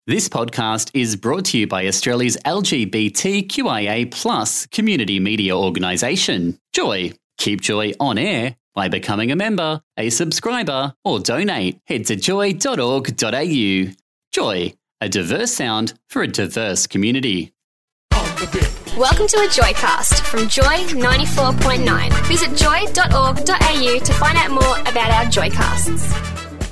This podcast is brought to you by Australia's LGBTQIA+ community media organisation, Joy. Keep Joy on air by becoming a member, a subscriber, or donate. Head to joy.org.au. Joy, a diverse sound for a diverse community. Welcome to a Joycast from Joy 94.9. Visit joy.org.au to find out more about our Joycasts.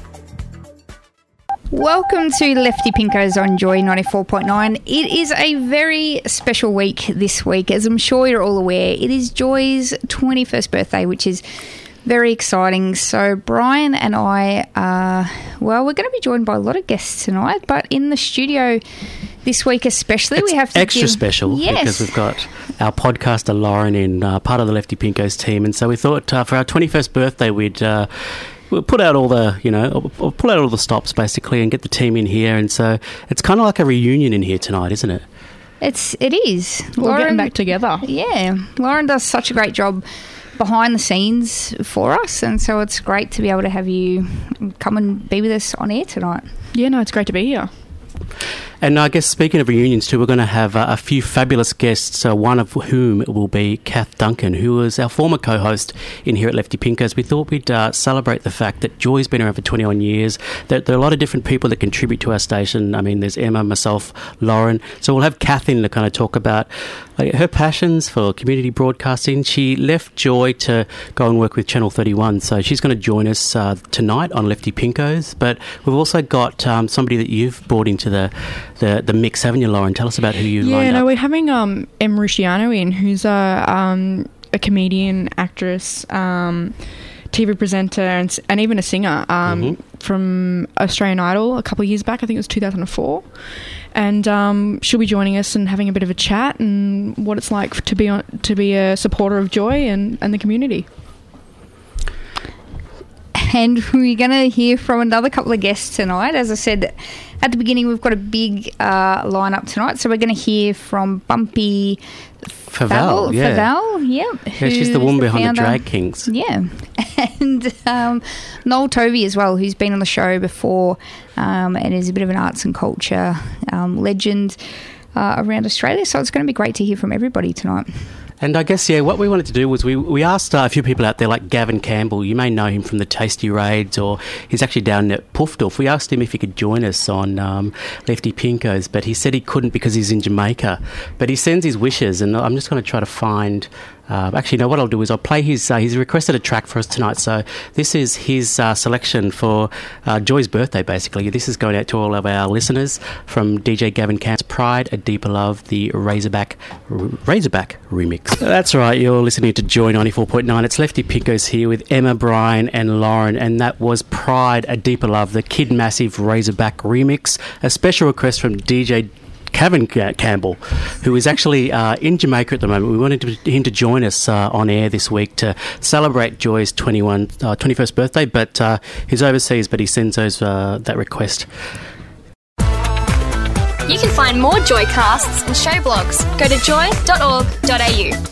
Welcome to Lefty Pinkos on Joy 94.9. It is a very special week this week, as I'm sure you're all aware. It is Joy's 21st birthday, which is very exciting. So Brian and I we're going to be joined by a lot of guests tonight, but in the studio this week especially, we have to extra special because we've got our podcaster Lauren in, part of the Lefty Pinkos team, and so we thought for our 21st birthday we'll put out all the stops basically and get the team in here, and so it's kind of like a reunion in here tonight, isn't it? It is. We're getting back together. Yeah, Lauren does such a great job behind the scenes for us, and so it's great to be able to have you come and be with us on air tonight. Yeah, no, it's great to be here. And I guess speaking of reunions too, we're going to have a few fabulous guests, one of whom will be Kath Duncan, who was our former co-host in here at Lefty Pinkos. We thought we'd celebrate the fact that Joy's been around for 21 years, that there are a lot of different people that contribute to our station. I mean, there's Emma, myself, Lauren. So we'll have Kath in to kind of talk about her passions for community broadcasting. She left Joy to go and work with Channel 31, so she's going to join us tonight on Lefty Pinkos. But we've also got somebody that you've brought into the mix, haven't you, Lauren? Tell us about who you lined up. We're having Em Rusciano in, who's a comedian, actress, TV presenter, and even a singer from Australian Idol a couple of years back. I think it was 2004. And she'll be joining us and having a bit of a chat and what it's like to be a supporter of Joy and the community. And we're going to hear from another couple of guests tonight. As I said at the beginning, we've got a big lineup tonight. So we're going to hear from Bumpy Favell. She's the woman behind the Drag Kings. Yeah. And Noel Tovey as well, who's been on the show before and is a bit of an arts and culture legend around Australia. So it's going to be great to hear from everybody tonight. And I guess, what we wanted to do was we asked a few people out there, like Gavin Campbell. You may know him from the Tasty Raids, or he's actually down at Puffdorf. We asked him if he could join us on Lefty Pinkos, but he said he couldn't because he's in Jamaica. But he sends his wishes, and I'm just going to try to find... what I'll do is I'll play he's requested a track for us tonight. So this is his selection for Joy's birthday, basically. This is going out to all of our listeners from DJ Gavin Camp's Pride, A Deeper Love, the Razorback remix. That's right, you're listening to Joy 94.9. It's Lefty Pinkos here with Emma, Brian and Lauren, and that was Pride, A Deeper Love, the Kid Massive Razorback remix, a special request from DJ Gavin Campbell, who is actually in Jamaica at the moment. We wanted him to join us on air this week to celebrate Joy's 21st birthday, but he's overseas, but he sends that request. You can find more Joycasts and show blogs. Go to joy.org.au.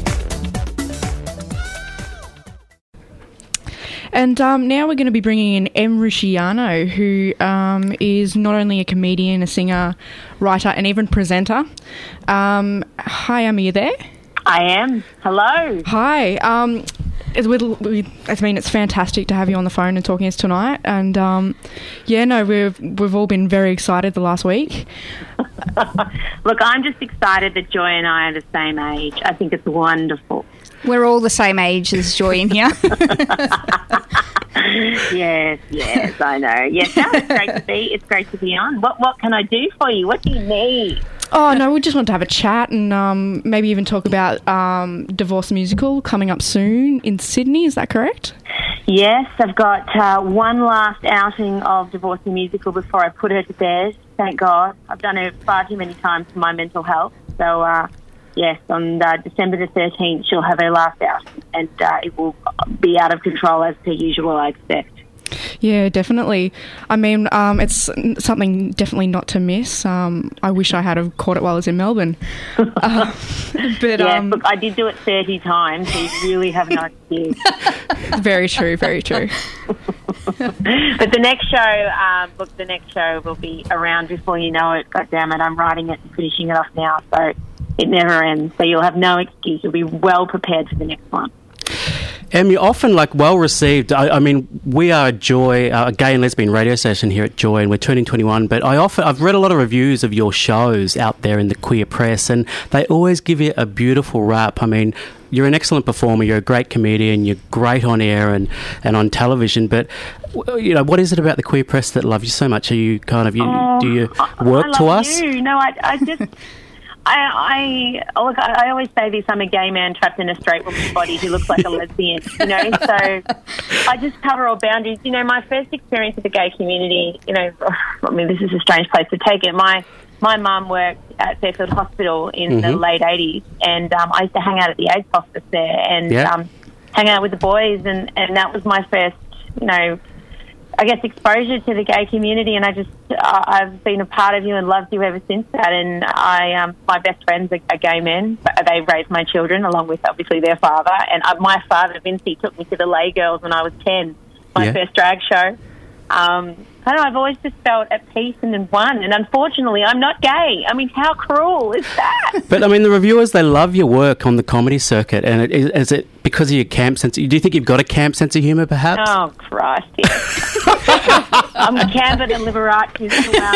And now we're going to be bringing in Em Rusciano, who is not only a comedian, a singer, writer, and even presenter. Hi, Em, are you there? I am. Hello. Hi. It's fantastic to have you on the phone and talking to us tonight. And we've all been very excited the last week. Look, I'm just excited that Joy and I are the same age. I think it's wonderful. We're all the same age as Joy in here. Yes, I know. Yes, no, it's great to be. It's great to be on. What can I do for you? What do you need? Oh, no, we just want to have a chat and maybe even talk about Divorce the Musical coming up soon in Sydney. Is that correct? Yes, I've got one last outing of Divorce the Musical before I put her to bed. Thank God. I've done it far too many times for my mental health. So, yes, on December the 13th, she'll have her last outing, and it will be out of control as per usual, I expect. Yeah, definitely. I mean, it's something definitely not to miss. I wish I had have caught it while I was in Melbourne. Look, I did do it 30 times, so you really have no excuse. Very true, very true. But the next show will be around before you know it. God damn it, I'm writing it and finishing it off now, so it never ends. So you'll have no excuse. You'll be well prepared for the next one. You're often well received. I mean, we are Joy, a gay and lesbian radio station here at Joy, and we're turning 21. But I've read a lot of reviews of your shows out there in the queer press, and they always give you a beautiful rap. I mean, you're an excellent performer. You're a great comedian. You're great on air and on television. But what is it about the queer press that love you so much? Are you do you work to us? No, I just. I always say this, I'm a gay man trapped in a straight woman's body who looks like a lesbian, so I just cover all boundaries. My first experience with the gay community, I mean, this is a strange place to take it. My mum worked at Fairfield Hospital in the late 80s, and I used to hang out at the AIDS hospice there and hang out with the boys, and that was my first, I guess, exposure to the gay community, and I've been a part of you and loved you ever since that. And my best friends are gay men. They raised my children along with obviously their father. And my father, Vincey, took me to the Lay Girls when I was 10, my first drag show. I don't know, I've always just felt at peace and in one. And unfortunately, I'm not gay. I mean, how cruel is that? But I mean, the reviewers, they love your work on the comedy circuit. And is it because of your camp sense? Do you think you've got a camp sense of humour, perhaps? Oh, Christ, yes. I'm camper than Liberace.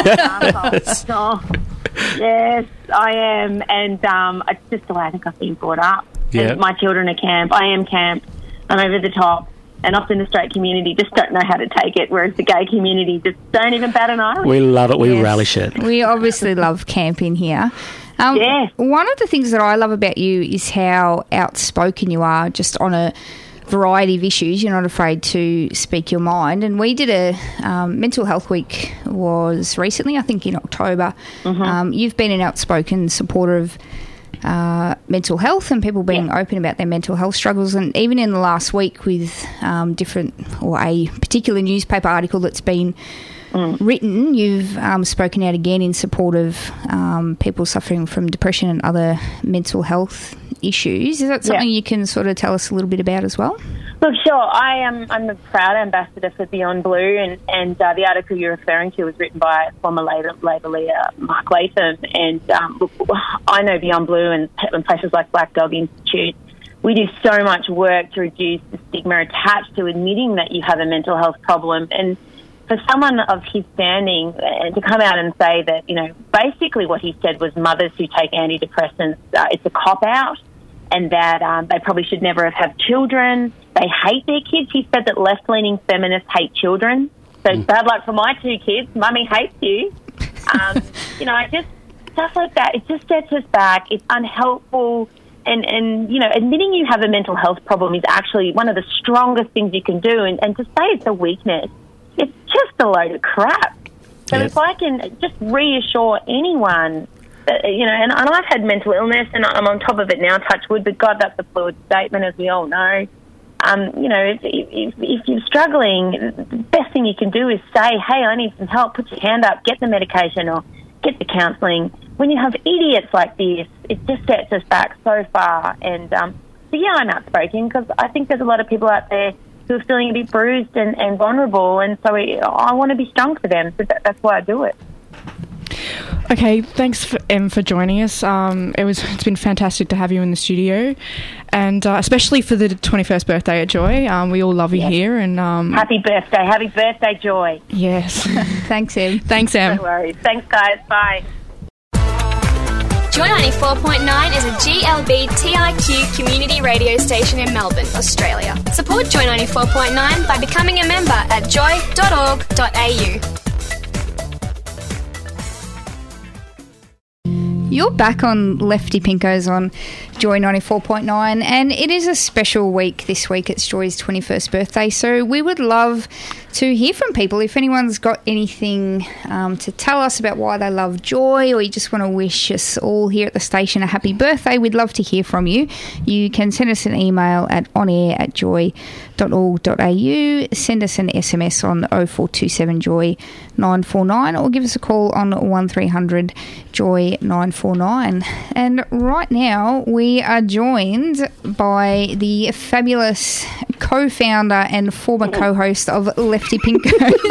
So, yes, I am. And it's just the way I think I've been brought up. Yeah. My children are camp. I am camp. I'm over the top. And often the straight community just don't know how to take it, whereas the gay community just don't even bat an eye. We love it. We relish it. We obviously love camping here. One of the things that I love about you is how outspoken you are just on a variety of issues. You're not afraid to speak your mind. And we did a Mental Health Week was recently, I think in October. You've been an outspoken supporter of mental health and people being open about their mental health struggles, and even in the last week with a particular newspaper article that's been written, you've spoken out again in support of people suffering from depression and other mental health issues. Is that something you can sort of tell us a little bit about as well? Look, sure. I'm a proud ambassador for Beyond Blue, and the article you're referring to was written by former Labor leader Mark Latham. And look, I know Beyond Blue and places like Black Dog Institute, we do so much work to reduce the stigma attached to admitting that you have a mental health problem. And for someone of his standing to come out and say that, basically what he said was mothers who take antidepressants, it's a cop-out, and that they probably should never have had children. They hate their kids. He said that left-leaning feminists hate children. So bad luck for my 2 kids. Mummy hates you. Just stuff like that. It just sets us back. It's unhelpful. And admitting you have a mental health problem is actually one of the strongest things you can do. And to say it's a weakness, it's just a load of crap. So if I can just reassure anyone that, and I've had mental illness and I'm on top of it now, touch wood, but God, that's a fluid statement, as we all know. If you're struggling, the best thing you can do is say, hey, I need some help, put your hand up, get the medication or get the counselling. When you have idiots like this, it just sets us back so far. And I'm outspoken because I think there's a lot of people out there who are feeling a bit bruised and vulnerable, and so I want to be strong for them, so that's why I do it. Okay, thanks for joining us. It's been fantastic to have you in the studio, and especially for the 21st birthday at Joy. We all love you here, and happy birthday, Joy. Yes. Thanks, Em. No worries. Thanks, guys. Bye. Joy 94.9 is a GLBTIQ community radio station in Melbourne, Australia. Support Joy 94.9 by becoming a member at joy.org.au. You're back on Lefty Pinkos on Joy 94.9, and it is a special week this week. It's Joy's 21st birthday, so we would love to hear from people. If anyone's got anything to tell us about why they love Joy, or you just want to wish us all here at the station a happy birthday, we'd love to hear from you. You can send us an email at onair@joy.org.au, send us an SMS on 0427 Joy 949, or give us a call on 1300 Joy 949. And right now we are joined by the fabulous co-founder and former co-host of Lefty Lefty Pinkos.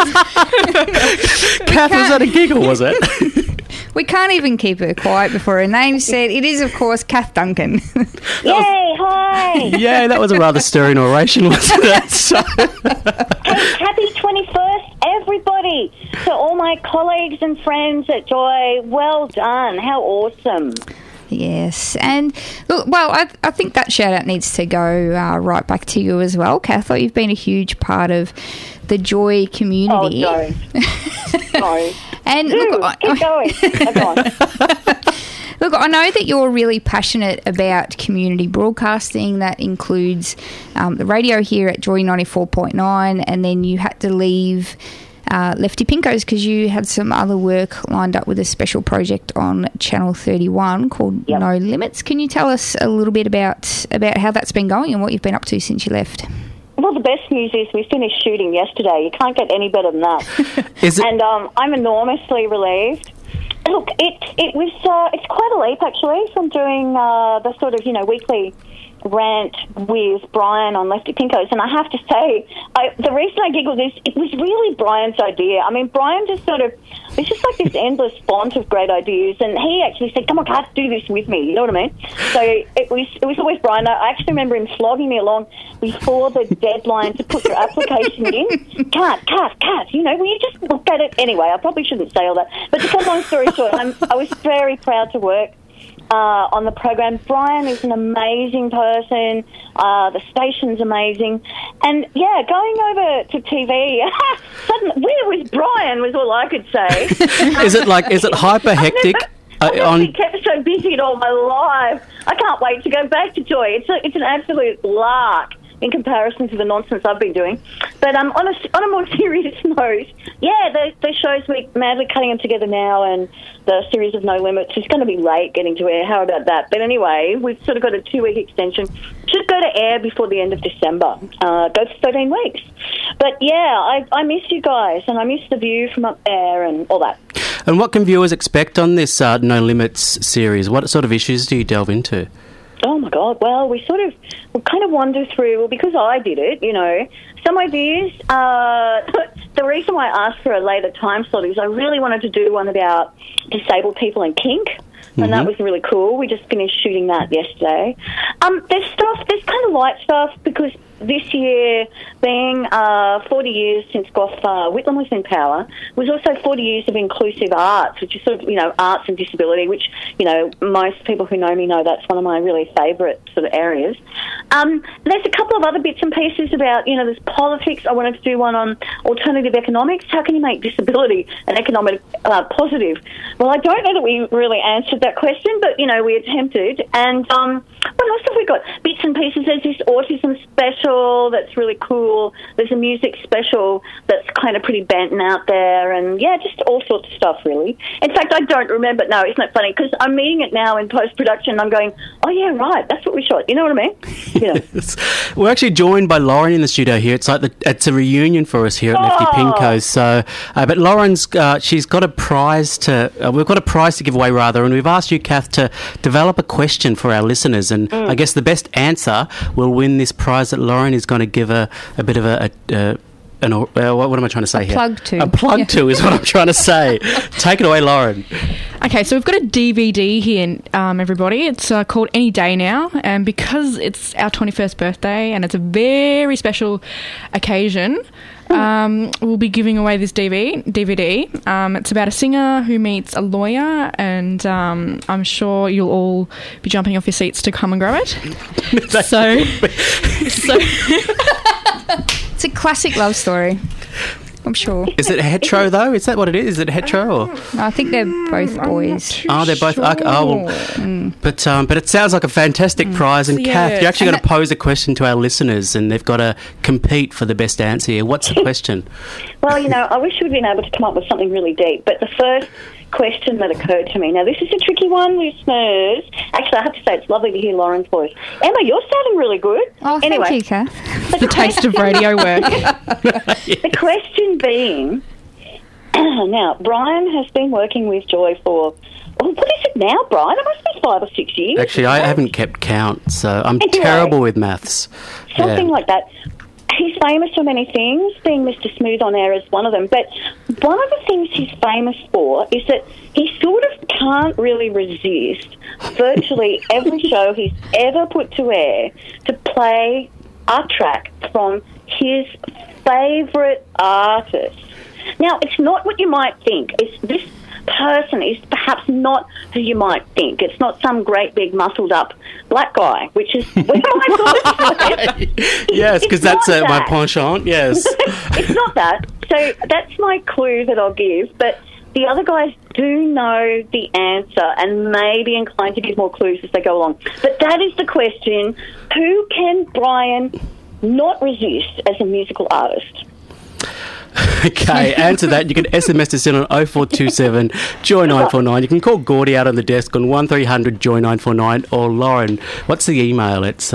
Kath, was that a giggle, was it? We can't even keep her quiet before her name said. It is, of course, Kath Duncan. Yay, hi. Yeah, that was a rather stirring oration, wasn't it? So, Hey, happy 21st, everybody. To all my colleagues and friends at Joy, well done. How awesome. Yes, and look, well, I think that shout out needs to go right back to you as well, Kath. You've been a huge part of the Joy community. Oh, sorry. And Ooh, look, keep going. Go on. Look, I know that you're really passionate about community broadcasting. That includes the radio here at Joy 94.9, and then you had to leave Lefty Pinkos because you had some other work lined up with a special project on Channel 31 called No Limits. Can you tell us a little bit about how that's been going and what you've been up to since you left? Well, the best news is we finished shooting yesterday. You can't get any better than that. And I'm enormously relieved. Look, it's quite a leap, actually, from doing the sort of, weekly rant with Brian on Lefty Pinkos, and I have to say, the reason I giggled is it was really Brian's idea. I mean, Brian just it's just like this endless font of great ideas, and he actually said, come on, Kath, do this with me, you know what I mean? So it was always Brian. I actually remember him flogging me along before the deadline to put your application in. Kath, will you just look at it? Anyway, I probably shouldn't say all that, but to cut a long story short, I was very proud to work on the program. Brian is an amazing person. The station's amazing. And, going over to TV, suddenly, where was Brian was all I could say. is it hyper hectic? I've never been kept so busy in all my life. I can't wait to go back to Joy. It's an absolute lark in comparison to the nonsense I've been doing. But on a more serious note, the shows we're madly cutting them together now, and the series of No Limits is going to be late getting to air. How about that? But anyway, we've sort of got a 2-week extension. Should go to air before the end of December. Go for 13 weeks. But I miss you guys, and I miss the view from up there and all that. And what can viewers expect on this No Limits series? What sort of issues do you delve into? Oh, my God. Well, we kind of wander through, because I did it, some ideas. The reason why I asked for a later time slot is I really wanted to do one about disabled people and kink, and that was really cool. We just finished shooting that yesterday. There's kind of light stuff, because this year, being 40 years since Gough Whitlam was in power, was also 40 years of inclusive arts, which is sort of, arts and disability, which, most people who know me know that's one of my really favourite sort of areas. There's a couple of other bits and pieces about, there's politics. I wanted to do one on alternative economics. How can you make disability an economic positive? Well, I don't know that we really answered that question, but, we attempted. And what else have we got? Bits and pieces. There's this autism special that's really cool. There's a music special that's kind of pretty bent and out there, and just all sorts of stuff, really. In fact, I don't remember. No, isn't it funny? Because I'm meeting it now in post-production, and I'm going, oh, yeah, right, that's what we shot. You know what I mean? We're actually joined by Lauren in the studio here. It's like it's a reunion for us here at Lefty Pinkos. So, but Lauren's she's got a prize we've got a prize to give away, rather, and we've asked you, Kath, to develop a question for our listeners, and I guess the best answer will win this prize that Lauren is going to give a bit of what am I trying to say here? A plug to is what I'm trying to say. Take it away, Lauren. Okay, so we've got a DVD here, everybody. It's called Any Day Now, and because it's our 21st birthday and it's a very special occasion, we'll be giving away this DVD. It's about a singer who meets a lawyer, and I'm sure you'll all be jumping off your seats to come and grab it. so It's a classic love story, I'm sure. Is it hetero, though? Is that what it is? Is it hetero? Or? I think they're both boys. They're both... But it sounds like a fantastic prize. And, Kath, you're actually going to pose a question to our listeners, and they've got to compete for the best answer here. What's the question? Well, I wish we'd been able to come up with something really deep, but the first question that occurred to me. Now, this is a tricky one, listeners. Actually, I have to say, it's lovely to hear Lauren's voice. Emma, you're sounding really good. Oh, anyway, thank you, Kath. The taste of radio work. The question being, now, Brian has been working with Joy for, what is it now, Brian? It must be 5 or 6 years. Actually, I haven't kept count, so I'm terrible with maths. Something like that. he's famous for many things, being Mr. Smooth on air is one of them. But one of the things he's famous for is that he sort of can't really resist virtually every show he's ever put to air to play a track from his favourite artist. Now, it's not what you might think. This person is perhaps not who you might think. It's not some great big muscled up black guy, which is where my thoughts. Yes, because that's my penchant. Yes, it's not that. So that's my clue that I'll give. But the other guys do know the answer and may be inclined to give more clues as they go along. But that is the question: who can Brian not resist as a musical artist? Okay, answer that. You can SMS us in on 0427 Joy 949. You can call Gordy out on the desk on 1300 Joy 949, or Lauren. What's the email? It's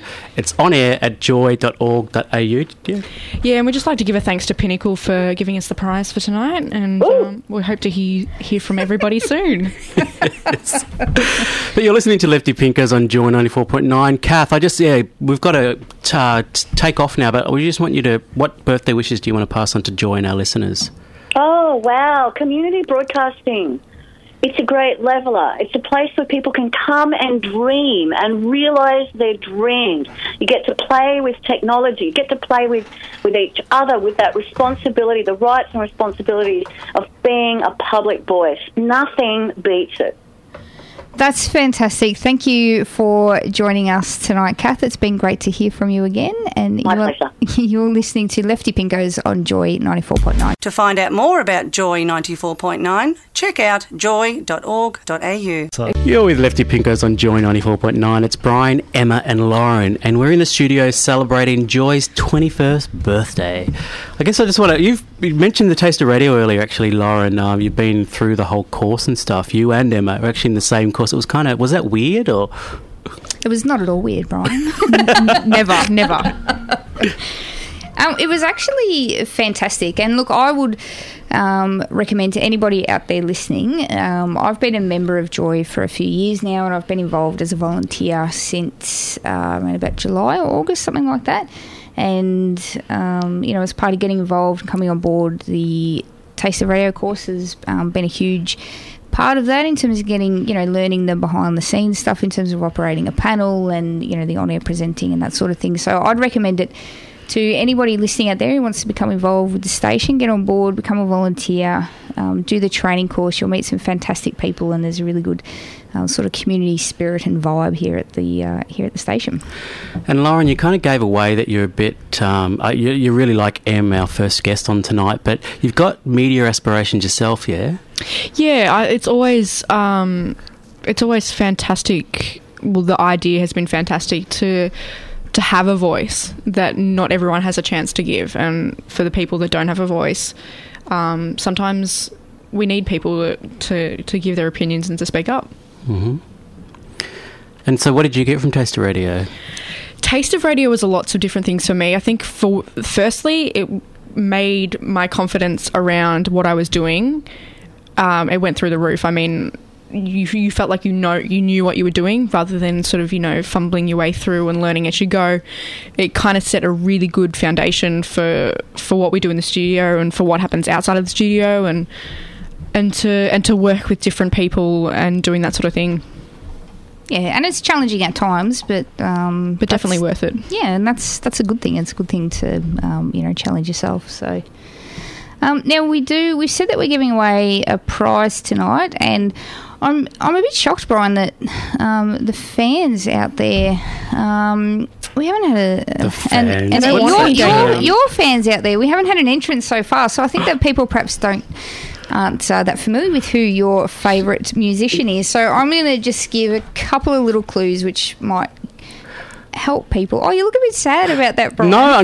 onair@joy.org.au. Yeah, and we'd just like to give a thanks to Pinnacle for giving us the prize for tonight, and we hope to hear from everybody soon. Yes. But you're listening to Lefty Pinkers on Joy 94.9. Kath, we've got to take off now, but we just want you to, what birthday wishes do you want to pass on to Joy and our listeners? Oh, wow. Community broadcasting. It's a great leveller. It's a place where people can come and dream and realise their dreams. You get to play with technology. You get to play with each other, with that responsibility, the rights and responsibilities of being a public voice. Nothing beats it. That's fantastic. Thank you for joining us tonight, Kath. It's been great to hear from you again. And My pleasure. You're listening to Lefty Pinkos on Joy 94.9. To find out more about Joy 94.9, check out joy.org.au. So you're with Lefty Pinkos on Joy 94.9. It's Brian, Emma and Lauren, and we're in the studio celebrating Joy's 21st birthday. I guess I just want to... You mentioned the Taste of Radio earlier, actually, Lauren. You've been through the whole course and stuff. You and Emma are actually in the same course. It was was that weird, or...? It was not at all weird, Brian. Never. It was actually fantastic. And look, I would recommend to anybody out there listening, I've been a member of Joy for a few years now, and I've been involved as a volunteer since around about July or August, something like that. And, as part of getting involved and coming on board, the Taste of Radio course has been a huge part of that in terms of getting, learning the behind the scenes stuff in terms of operating a panel and, the on-air presenting and that sort of thing. So I'd recommend it to anybody listening out there who wants to become involved with the station. Get on board, become a volunteer, do the training course. You'll meet some fantastic people, and there's a really good sort of community spirit and vibe here at the station. And Lauren, you kind of gave away that you're a bit you really like Em, our first guest on tonight, but you've got media aspirations yourself, yeah? Yeah, it's always fantastic. Well, the idea has been fantastic to have a voice that not everyone has a chance to give, and for the people that don't have a voice, sometimes we need people to give their opinions and to speak up. Mm-hmm. And so what did you get from Taste of Radio? Taste of Radio was lots of different things for me. I think firstly, it made my confidence around what I was doing. It went through the roof. I mean, you felt like you knew what you were doing, rather than sort of fumbling your way through and learning as you go. It kind of set a really good foundation for what we do in the studio and for what happens outside of the studio, and to work with different people and doing that sort of thing. Yeah, and it's challenging at times, but definitely worth it. Yeah, and that's a good thing. It's a good thing to challenge yourself. So. Now we've said that we're giving away a prize tonight, and I'm a bit shocked, Brian, that the fans out there, we haven't had your fans out there, we haven't had an entrance so far. So I think that people perhaps aren't that familiar with who your favourite musician is. So I'm going to just give a couple of little clues which might help people. Oh, you look a bit sad about that, Brian. No,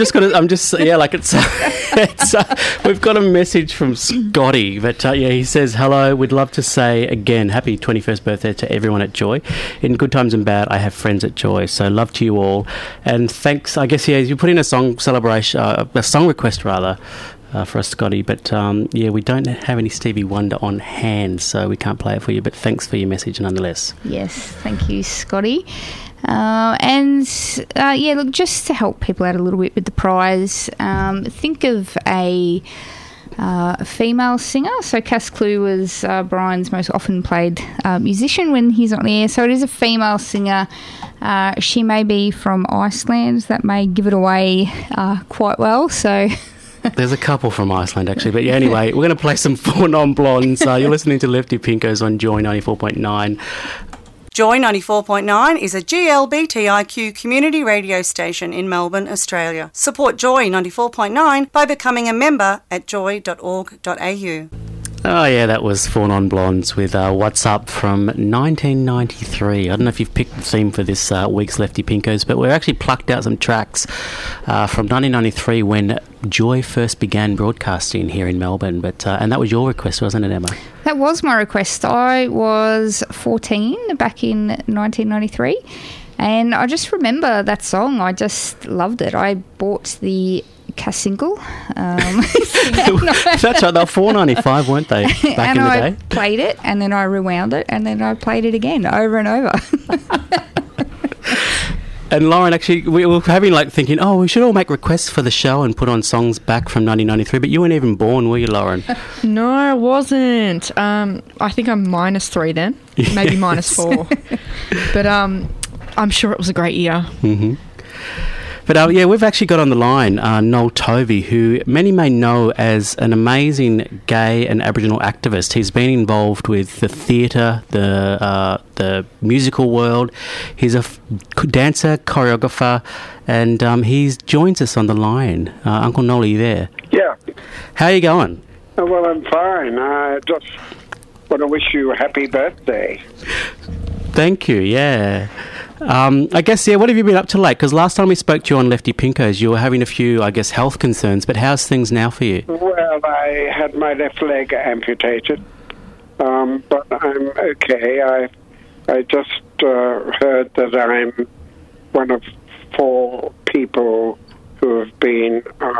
we've got a message from Scotty, but he says, hello, we'd love to say again, happy 21st birthday to everyone at Joy. In good times and bad, I have friends at Joy, so love to you all. And thanks, I guess, you put in a song celebration, a song request rather, for us, Scotty. But we don't have any Stevie Wonder on hand, so we can't play it for you. But thanks for your message nonetheless. Yes, thank you, Scotty. Look, just to help people out a little bit with the prize, think of a female singer. So Cass Clue was Brian's most often played musician when he's on air. So it is a female singer. She may be from Iceland. That may give it away quite well. So there's a couple from Iceland, actually. But yeah, anyway, we're going to play some Four Non-Blondes. You're listening to Lefty Pinkos on Joy 94.9. Joy 94.9 is a GLBTIQ community radio station in Melbourne, Australia. Support Joy 94.9 by becoming a member at joy.org.au. Oh yeah, that was Four Non-Blondes with What's Up from 1993. I don't know if you've picked the theme for this week's Lefty Pinkos, but we've actually plucked out some tracks from 1993 when Joy first began broadcasting here in Melbourne. But and that was your request, wasn't it, Emma? That was my request. I was 14 back in 1993, and I just remember that song. I just loved it. I bought the Cass single. That's right, they were $4.95, weren't they, back in the day? I played it, and then I rewound it, and then I played it again, over and over. And Lauren, actually, we were thinking, we should all make requests for the show and put on songs back from 1993, but you weren't even born, were you, Lauren? No, I wasn't. I think I'm -3 then, maybe -4. But I'm sure it was a great year. Mm-hmm. But we've actually got on the line Noel Tovey, who many may know as an amazing gay and Aboriginal activist. He's been involved with the theatre, the musical world. He's a dancer, choreographer, and he joins us on the line. Uncle Noel, are you there? Yeah. How are you going? Well, I'm fine. I just want to wish you a happy birthday. Thank you, yeah. I guess, what have you been up to late? Because last time we spoke to you on Lefty Pinkos, you were having a few, health concerns, but how's things now for you? Well, I had my left leg amputated, but I'm okay. I just heard that I'm one of 4 people who have been,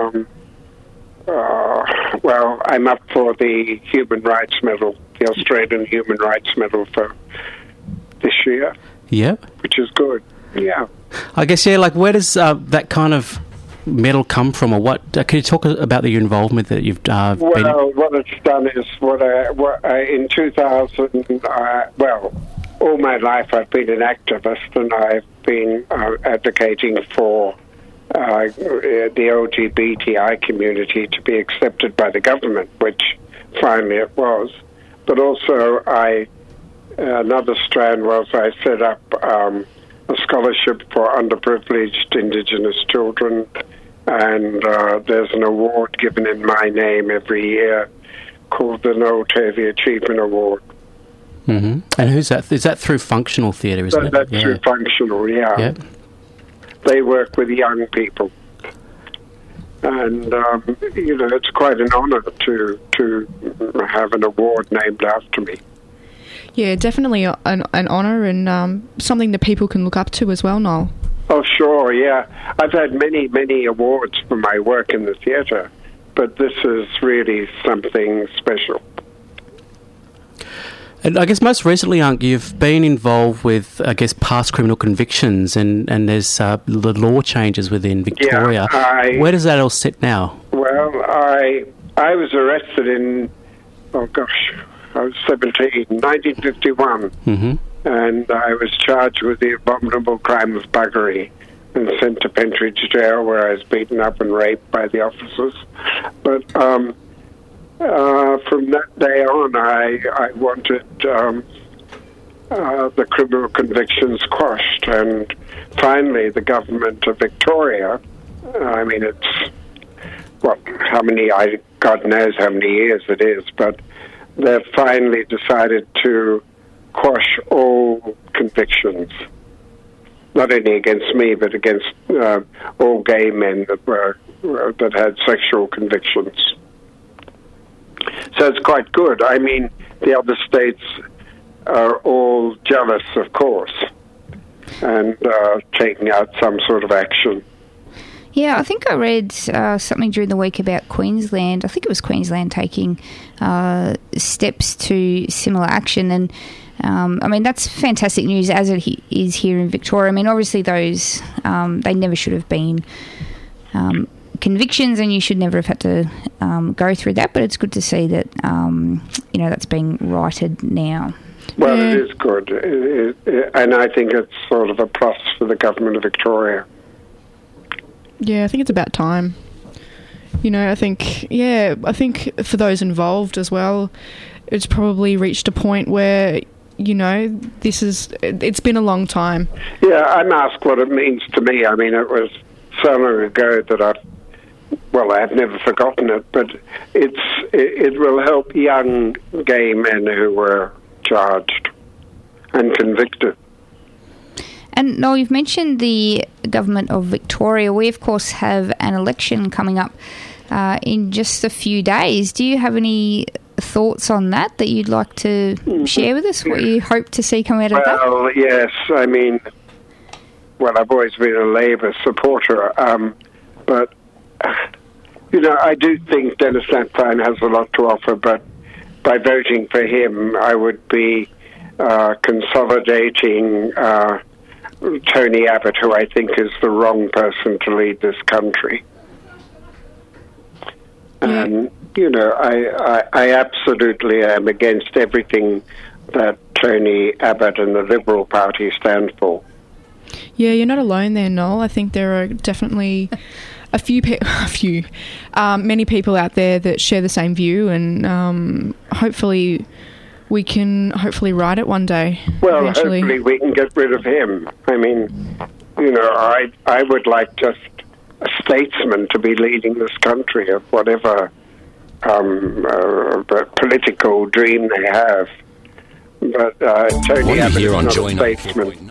I'm up for the Human Rights Medal, the Australian Human Rights Medal for this year. Yeah. Which is good, yeah. I guess, where does that kind of medal come from, or what? Can you talk about your involvement that you've been... Well, what it's done is, in 2000, all my life I've been an activist, and I've been advocating for the LGBTI community to be accepted by the government, which finally it was. But also another strand was I set up a scholarship for underprivileged Indigenous children, and there's an award given in my name every year called the Noel Tovey Achievement Award. Mm-hmm. And who's that? Is that through Functional Theatre, isn't it? That's through Functional, yeah. Yep. They work with young people. And, it's quite an honour to have an award named after me. Yeah, definitely an honour and something that people can look up to as well, Noel. Oh, sure, yeah. I've had many, many awards for my work in the theatre, but this is really something special. And I guess most recently, you've been involved with, past criminal convictions, and there's the law changes within Victoria. Yeah, where does that all sit now? Well, I was arrested in, I was 17, 1951, mm-hmm. and I was charged with the abominable crime of buggery and sent to Pentridge Jail, where I was beaten up and raped by the officers. But from that day on, I wanted the criminal convictions quashed, and finally the government of Victoria, God knows how many years it is, but they've finally decided to quash all convictions, not only against me, but against all gay men that had sexual convictions. So it's quite good. The other states are all jealous, of course, and taking out some sort of action. Yeah, I think I read something during the week about Queensland. I think it was Queensland taking steps to similar action. And, I mean, that's fantastic news as it is here in Victoria. I mean, obviously those, they never should have been convictions and you should never have had to go through that. But it's good to see that, that's being righted now. Well, it is good. And I think it's sort of a plus for the government of Victoria. Yeah, I think it's about time. I think for those involved as well, it's probably reached a point where, it's been a long time. Yeah, I'm asked what it means to me. I mean, it was so long ago that I've never forgotten it, but it will help young gay men who were charged and convicted. And Noel, you've mentioned the government of Victoria. We, of course, have an election coming up in just a few days. Do you have any thoughts on that you'd like to share with us? What you hope to see come out of that? Well, yes. I mean, I've always been a Labor supporter, but, I do think Denis Napthine has a lot to offer, but by voting for him, I would be consolidating Tony Abbott, who I think is the wrong person to lead this country. And, I absolutely am against everything that Tony Abbott and the Liberal Party stand for. Yeah, you're not alone there, Noel. I think there are definitely many people out there that share the same view, and hopefully we can right it one day. Well, eventually. Hopefully we can get rid of him. I mean, I would like just a statesman to be leading this country of whatever political dream they have. But Tony Abbott is not a statesman.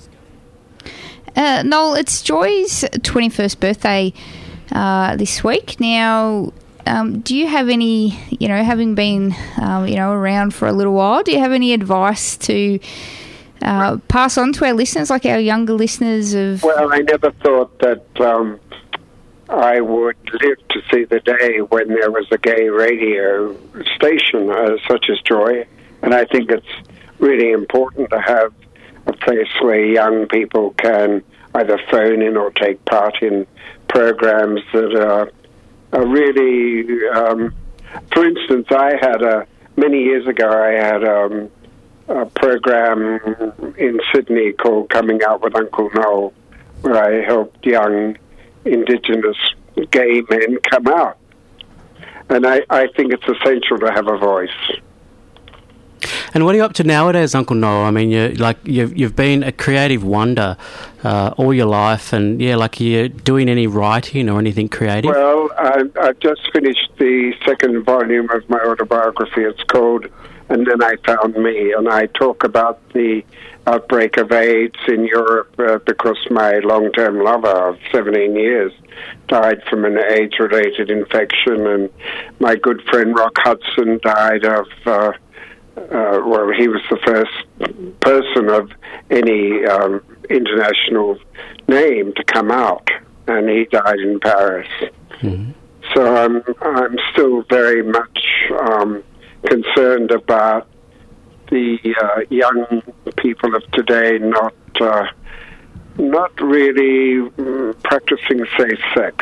Noel, it's Joy's 21st birthday this week. Now, do you have any, having been, around for a little while, do you have any advice to pass on to our listeners, like our younger listeners? Well, I never thought that I would live to see the day when there was a gay radio station such as Joy. And I think it's really important to have a place where young people can either phone in or take part in programs that are really, for instance, many years ago I had a program in Sydney called Coming Out with Uncle Noel, where I helped young Indigenous gay men come out. And I think it's essential to have a voice. And what are you up to nowadays, Uncle Noel? I mean, you've been a creative wonder all your life, and are you doing any writing or anything creative? Well, I've just finished the second volume of my autobiography. It's called And Then I Found Me, and I talk about the outbreak of AIDS in Europe because my long-term lover of 17 years died from an AIDS-related infection, and my good friend Rock Hudson died of... he was the first person of any international name to come out, and he died in Paris. Mm-hmm. So I'm still very much concerned about the young people of today not really practicing safe sex.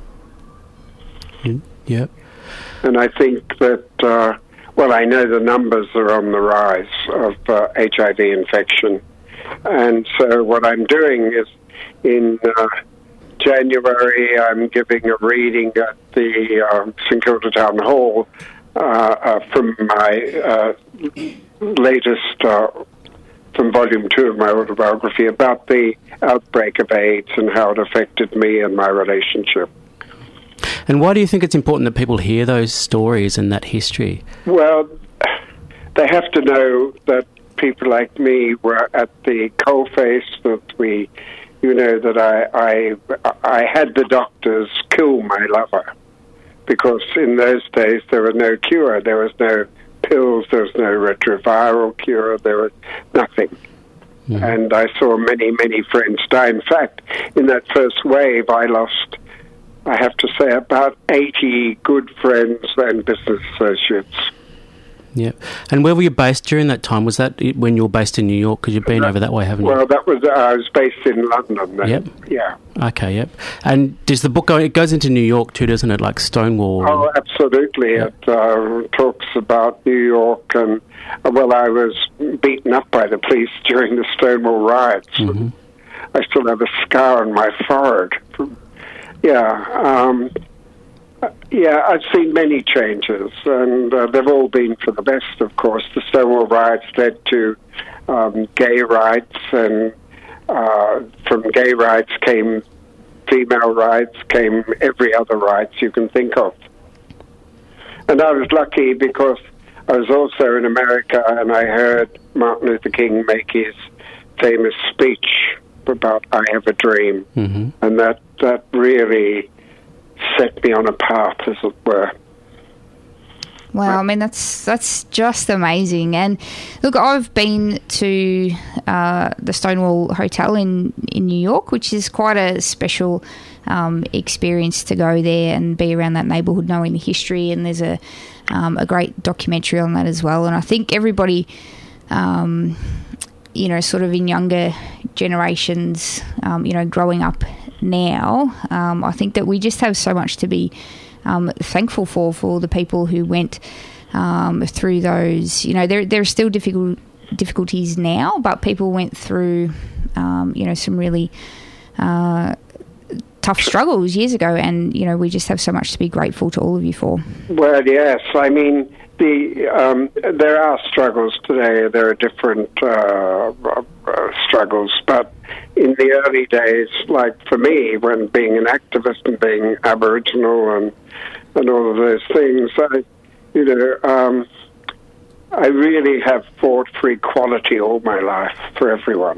Yep. And I think that. I know the numbers are on the rise of HIV infection. And so what I'm doing is in January, I'm giving a reading at the St Kilda Town Hall from my latest, from Volume 2 of my autobiography, about the outbreak of AIDS and how it affected me and my relationship. And why do you think it's important that people hear those stories and that history? Well, they have to know that people like me were at the coalface, that I had the doctors kill my lover, because in those days there was no cure. There was no pills, there was no retroviral cure, there was nothing. Mm. And I saw many, many friends die. In fact, in that first wave, I lost I have to say, about 80 good friends and business associates. Yeah. And where were you based during that time? Was that when you were based in New York? Because you've been over that way, haven't you? Well, I was based in London then. Yep. Yeah. Okay, yep. And does the book it goes into New York too, doesn't it? Like Stonewall? Oh, absolutely. Yep. It talks about New York and, I was beaten up by the police during the Stonewall riots. Mm-hmm. I still have a scar on my forehead. I've seen many changes, and they've all been for the best, of course. The Stonewall riots led to gay rights, and from gay rights came female rights, came every other rights you can think of. And I was lucky because I was also in America, and I heard Martin Luther King make his famous speech about I Have a Dream, mm-hmm. and that really set me on a path, as it were. Wow, I mean, that's just amazing. And look, I've been to the Stonewall Hotel in New York, which is quite a special experience to go there and be around that neighbourhood, knowing the history. And there's a great documentary on that as well. And I think everybody, sort of in younger generations, growing up now, I think that we just have so much to be thankful for the people who went through those. There are still difficulties now, but people went through, some really tough struggles years ago, and we just have so much to be grateful to all of you for. Well, yes, I mean, there are struggles today. There are different struggles, but in the early days, like for me, when being an activist and being Aboriginal and all of those things, I really have fought for equality all my life for everyone.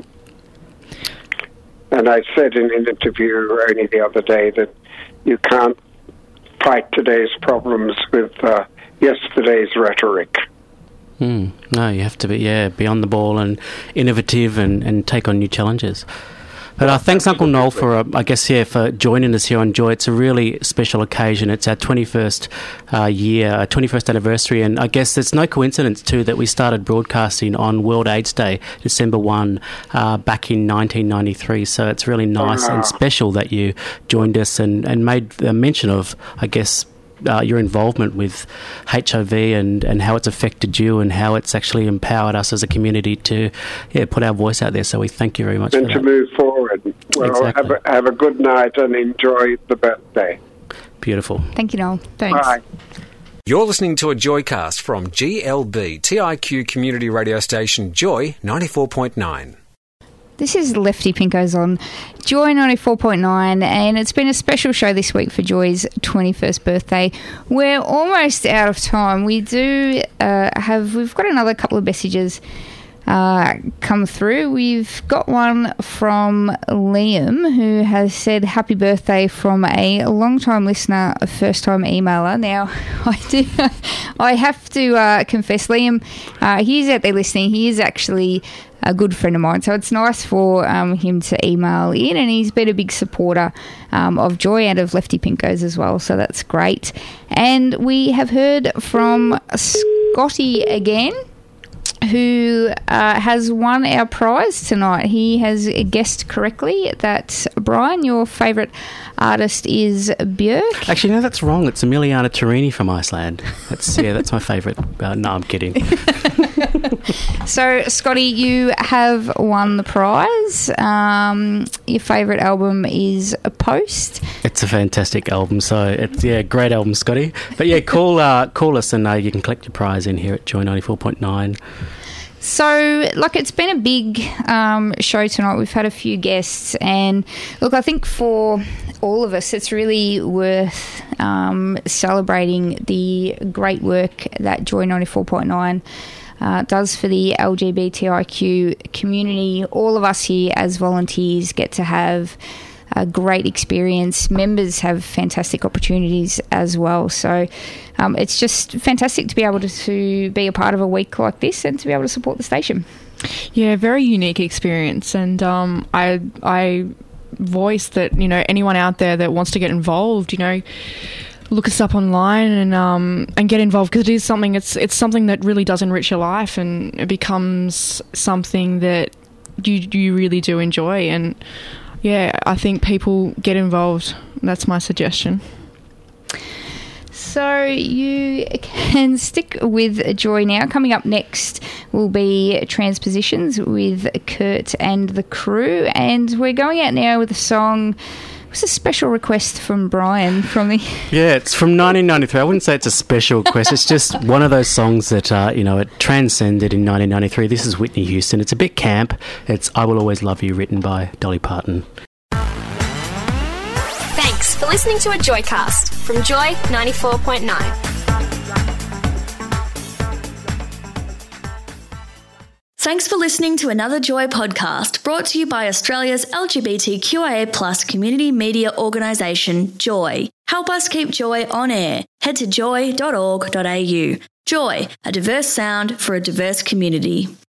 And I said in an interview only the other day that you can't fight today's problems with yesterday's rhetoric. No, you have to be on the ball and innovative and take on new challenges. But thanks, Uncle Noel, for for joining us here on Joy. It's a really special occasion. It's our 21st 21st anniversary, and I guess it's no coincidence too that we started broadcasting on World AIDS Day, December 1, back in 1993. So it's really nice and special that you joined us and made a mention of, your involvement with HIV and how it's affected you and how it's actually empowered us as a community to put our voice out there. So we thank you very much for that. And to move forward. Well, exactly. Have a good night and enjoy the birthday. Beautiful. Thank you, Noel. Thanks. Bye. You're listening to a Joycast from GLB TIQ community radio station Joy 94.9. This is Lefty Pinkos on Joy 94.9, and it's been a special show this week for Joy's 21st birthday. We're almost out of time. We've got another couple of messages come through. We've got one from Liam, who has said happy birthday from a long-time listener, a first-time emailer. Now, I have to confess, Liam, he's out there listening. He is actually a good friend of mine, so it's nice for him to email in, and he's been a big supporter of Joy and of Lefty Pinkos as well, so that's great. And we have heard from Scotty again, who has won our prize tonight. He has guessed correctly that, Brian, your favourite artist is Björk. Actually, no, that's wrong. It's Emiliana Torini from Iceland. That's my favourite. No, I'm kidding. So, Scotty, you have won the prize. Your favourite album is Post. It's a fantastic album. So, it's great album, Scotty. But call us and you can collect your prize in here at Joy 94.9. So, it's been a big show tonight. We've had a few guests, and look, I think for all of us, it's really worth celebrating the great work that Joy 94.9 does for the LGBTIQ community. All of us here as volunteers get to have a great experience. Members have fantastic opportunities as well. So it's just fantastic to be able to be a part of a week like this and to be able to support the station. Yeah, very unique experience. And I voice that, you know, anyone out there that wants to get involved, you know, look us up online and get involved, because it is something, it's something that really does enrich your life, and it becomes something that you really do enjoy. And yeah, I think people get involved. That's my suggestion. So you can stick with Joy now. Coming up next will be Transpositions with Kurt and the crew, and we're going out now with a song. It was a special request from Brian from the... Yeah, it's from 1993. I wouldn't say it's a special request. It's just one of those songs that, it transcended in 1993. This is Whitney Houston. It's a bit camp. It's I Will Always Love You, written by Dolly Parton. Thanks for listening to a Joycast from Joy 94.9. Thanks for listening to another Joy podcast brought to you by Australia's LGBTQIA+ community media organisation, Joy. Help us keep Joy on air. Head to joy.org.au. Joy, a diverse sound for a diverse community.